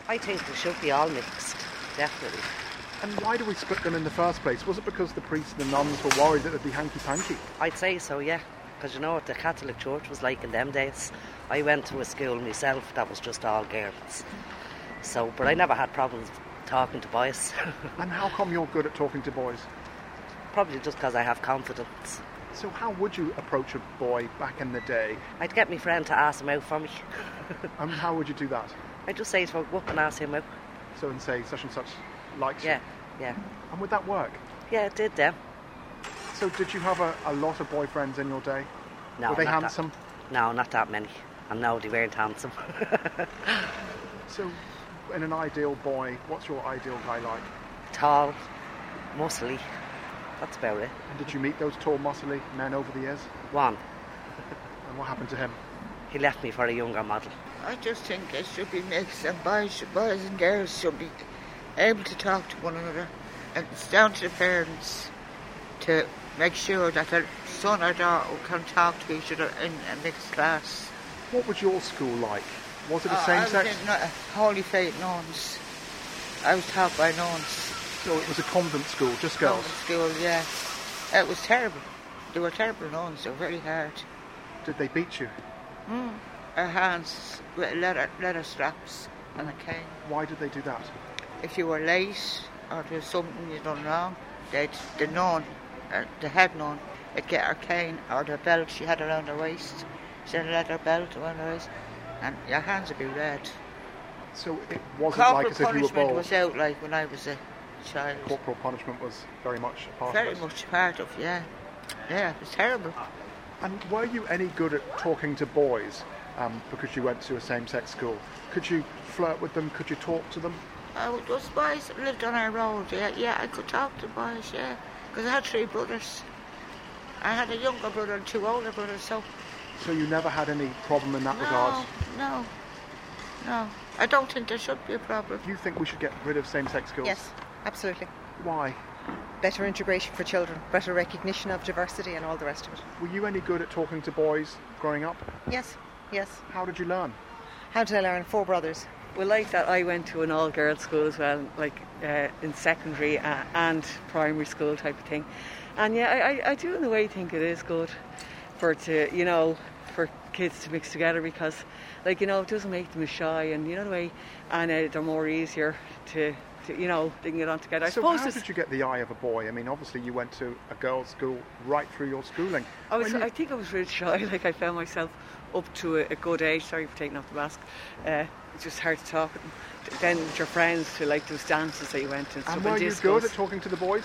I think they should be all mixed, definitely. And why do we split them in the first place? Was it because the priests and the nuns were worried that it would be hanky-panky? I'd say so, yeah. Because you know what the Catholic Church was like in them days. I went to a school myself that was just all girls. So, but I never had problems talking to boys. And how come you're good at talking to boys? Probably just because I have confidence. So how would you approach a boy back in the day? I'd get my friend to ask him out for me. And how would you do that? I'd just say to him, go up and ask him out. So and say such and such likes you? Yeah. And would that work? Yeah, it did then. So did you have a lot of boyfriends in your day? No, were they not handsome? No, not that many. And no, they weren't handsome. So, in an ideal boy, what's your ideal guy like? Tall, muscly. That's about it. And did you meet those tall, muscly men over the years? One. And what happened to him? He left me for a younger model. I just think it should be mixed, and boys and girls should be able to talk to one another. And it's down to the parents to make sure that their son or daughter can talk to each other in a mixed class. What was your school like? Was it a same-sex? I was in Holy Faith nuns. I was taught by nuns. So it was a convent school, just girls? Convent school, yeah. It was terrible. They were terrible nuns. They were very hard. Did they beat you? Our hands with leather straps and a cane. Why did they do that? If you were late or there was something you done wrong, the nun, the head nun, would get her cane or the belt she had around her waist. She had a leather belt around her waist, and your hands would be red. So it wasn't Corporal like as if you were punishment bold? was out like when I was a child. Corporal punishment was very much a part Very of it? much part of, yeah. Yeah, it was terrible. And were you any good at talking to boys because you went to a same-sex school? Could you flirt with them? Could you talk to them? Those boys that lived on our road, yeah, I could talk to boys, yeah. Because I had 3 brothers. I had a younger brother and 2 older brothers, so... So you never had any problem in that regard? No. I don't think there should be a problem. Do you think we should get rid of same-sex schools? Yes, absolutely. Why? Better integration for children, better recognition of diversity and all the rest of it. Were you any good at talking to boys growing up? Yes. How did you learn? How did I learn? 4 brothers. Well, like that, I went to an all-girls school as well, like in secondary and primary school type of thing. And yeah, I do in a way think it is good for kids to mix together because, like, you know, it doesn't make them as shy and, you know, the way, and they're more easier to you know, they can get on together. So how did you get the eye of a boy? I mean, obviously you went to a girls' school right through your schooling. I think I was really shy. Like, I found myself up to a good age. Sorry for taking off the mask. It's just hard to talk with them. Then with your friends to, like, those dances that you went to. And were you good at talking to the boys?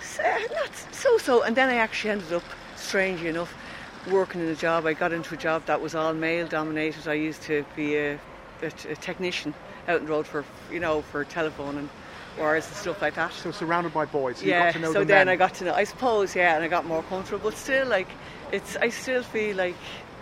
Not so. And then I actually ended up, strangely enough, working in a job. I got into a job that was all male dominated. I used to be a technician out on the road for telephone and wires and stuff like that. So surrounded by boys, so you got to know them. So then I got to know, I suppose, yeah, and I got more comfortable. But still, like, I still feel like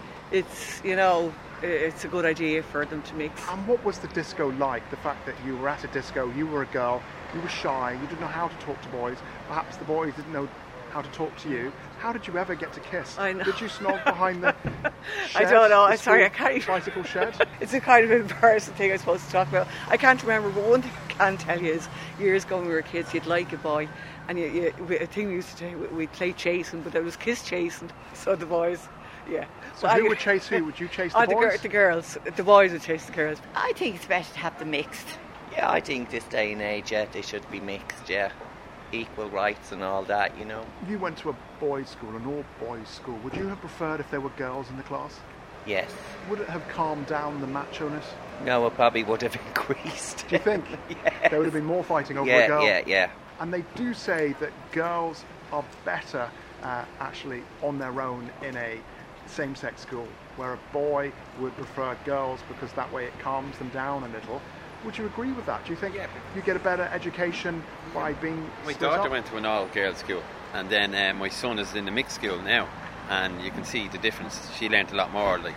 it's, you know, it's a good idea for them to mix. And what was the disco like? The fact that you were at a disco, you were a girl, you were shy, you didn't know how to talk to boys. Perhaps the boys didn't know how to talk to you. How did you ever get to kiss? I know. Did you snog behind the shed? I don't know. I'm sorry, I can't. Bicycle shed? It's a kind of embarrassing thing I'm supposed to talk about. I can't remember, but one thing I can tell you is years ago when we were kids, you'd like a boy, and a thing we used to do, we'd play chasing, but it was kiss chasing. So the boys, yeah. So who would chase who? Would you chase the boys? The girls. The boys would chase the girls. I think it's better to have them mixed. Yeah, I think this day and age, yeah, they should be mixed, yeah. Equal rights and all that, you know. You went to a boys' school, an all-boys school. Would you have preferred if there were girls in the class? Yes. Would it have calmed down the macho-ness? No, it probably would have increased. Do you think? Yes. There would have been more fighting over a girl? Yeah. And they do say that girls are better actually on their own in a same-sex school, where a boy would prefer girls because that way it calms them down a little. Would you agree with that? Do you think you get a better education by being My split daughter up? went to an all-girls school, and then my son is in the mixed school now, and you can see the difference. She learnt a lot more, like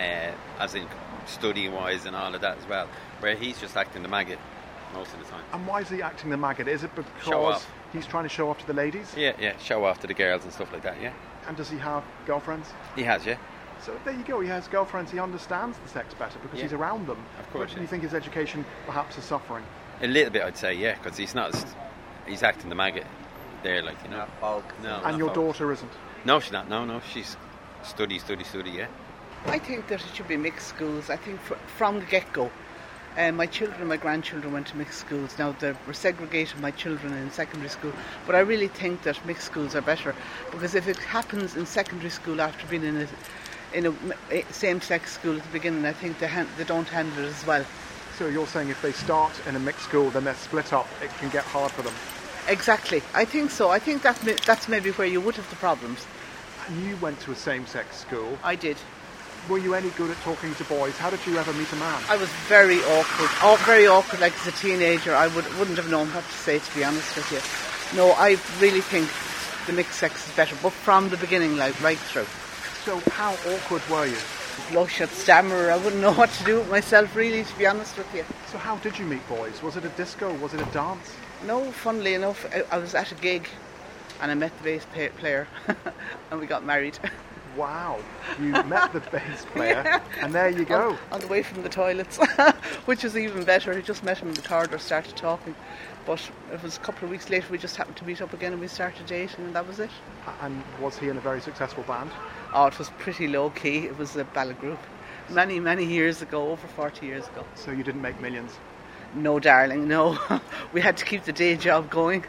as in study-wise and all of that as well, where he's just acting the maggot most of the time. And why is he acting the maggot? Is it Show because off. he's trying to show off to the ladies? Yeah, show off to the girls and stuff like that, yeah. And does he have girlfriends? He has, yeah. So there you go, he has girlfriends, he understands the sex better because he's around them. Of course. But do you think his education perhaps is suffering? A little bit, I'd say, yeah, because he's acting the maggot there, like, you know. No, And your daughter isn't? No, she's not. No, she's study, yeah. I think that it should be mixed schools. I think from the get-go. My children and my grandchildren went to mixed schools. Now, we're segregating my children in secondary school, but I really think that mixed schools are better, because if it happens in secondary school after being in a same-sex school at the beginning, I think they don't handle it as well. So you're saying if they start in a mixed school, then they're split up, it can get hard for them? Exactly. I think so. I think that's maybe where you would have the problems. And you went to a same-sex school. I did. Were you any good at talking to boys? How did you ever meet a man? I was very awkward. Very awkward, like as a teenager. I wouldn't have known what to say, to be honest with you. No, I really think the mixed sex is better, but from the beginning, like right through. So how awkward were you? Blush at stammer. I wouldn't know what to do with myself, really, to be honest with you. So how did you meet boys? Was it a disco? Was it a dance? No, funnily enough, I was at a gig and I met the bass player and we got married. Wow, you met the bass player and there you go. On the way from the toilets, which was even better. I just met him in the corridor, started talking. But it was a couple of weeks later, we just happened to meet up again and we started dating, and that was it. And was he in a very successful band? Oh, it was pretty low key. It was a ballad group. Many, many years ago, over 40 years ago. So you didn't make millions? No, darling, no. We had to keep the day job going.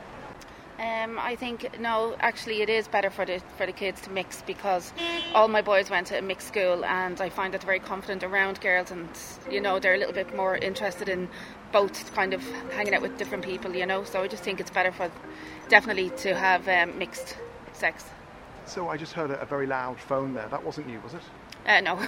I think, no, actually it is better for the kids to mix, because all my boys went to a mixed school and I find that they're very confident around girls, and, you know, they're a little bit more interested in both kind of hanging out with different people, you know, so I just think it's better definitely to have mixed sex. So I just heard a very loud phone there. That wasn't you, was it? No.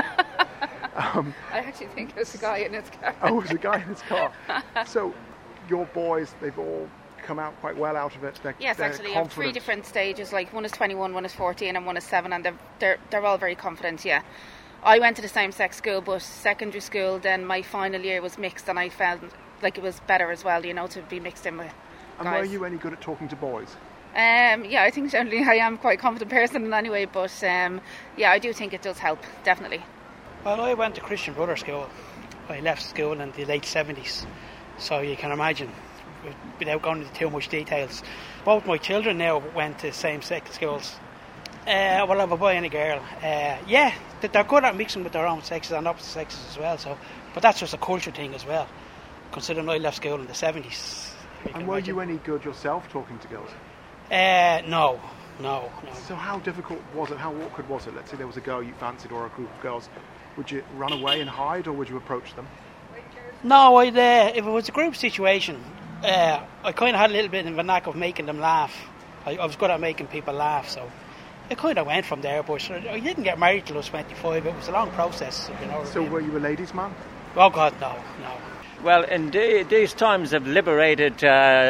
I actually think it was a guy in his car. Oh, it was a guy in his car. So your boys, they've all come out quite well out of it. Yes, actually, you have 3 different stages. Like, one is 21, one is 14, and one is 7, and they're all very confident. Yeah, I went to the same-sex school, but secondary school. Then my final year was mixed, and I felt like it was better as well, you know, to be mixed in with guys. And were you any good at talking to boys? Yeah, I think generally I am quite a confident person anyway. But yeah, I do think it does help, definitely. Well, I went to Christian Brothers School. I left school in the late 70s, so you can imagine, without going into too much details. Both my children now went to same-sex schools. Well, I have a boy and a girl. Yeah, they're good at mixing with their own sexes and opposite sexes as well. So, but that's just a culture thing as well, considering I left school in the 70s. And were you any good yourself talking to girls? No. So how difficult was it? How awkward was it? Let's say there was a girl you fancied or a group of girls. Would you run away and hide, or would you approach them? No, if it was a group situation, I kind of had a little bit of a knack of making them laugh. I was good at making people laugh, so it kind of went from there. But I didn't get married till I was 25. It was a long process, you know. So were you a ladies' man? Oh God, no. Well, in these times of liberated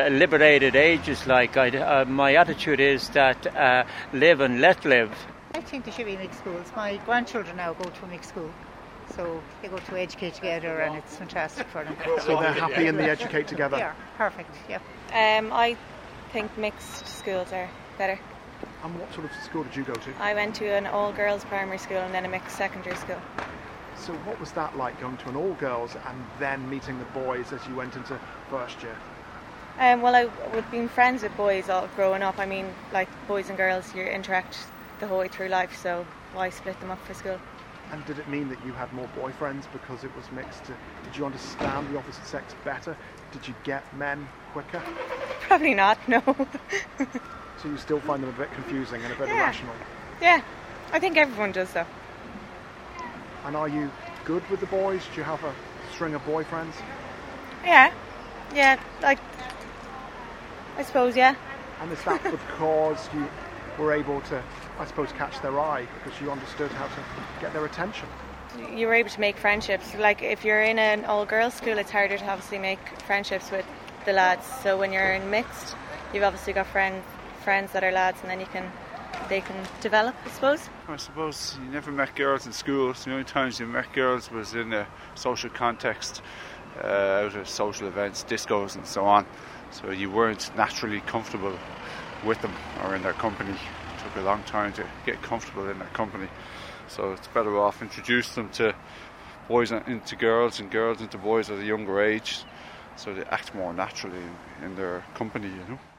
ages, like my attitude is that live and let live. I think there should be mixed schools. My grandchildren now go to a mixed school, so they go to educate together, and it's fantastic for them. So they're happy and they educate together? They are, perfect, yeah. I think mixed schools are better. And what sort of school did you go to? I went to an all-girls primary school and then a mixed secondary school. So what was that like, going to an all-girls and then meeting the boys as you went into first year? Well, I would have been friends with boys all growing up. I mean, like boys and girls, you interact the whole way through life, so why split them up for school? And did it mean that you had more boyfriends because it was mixed? Did you understand the opposite sex better? Did you get men quicker? Probably not, no. So you still find them a bit confusing and a bit irrational? Yeah, I think everyone does though. And are you good with the boys? Do you have a string of boyfriends? Yeah, like, I suppose, yeah. And is that because you were able to, I suppose, catch their eye, because you understood how to get their attention? You were able to make friendships. Like, if you're in an all-girls school, it's harder to obviously make friendships with the lads. So when you're in mixed, you've obviously got friends that are lads, and then they can develop, I suppose. I suppose you never met girls in school. So the only times you met girls was in a social context, out at social events, discos and so on. So you weren't naturally comfortable with them or in their company. It took a long time to get comfortable in their company. So it's better off introduce them to boys into girls and girls into boys at a younger age, so they act more naturally in their company, you know.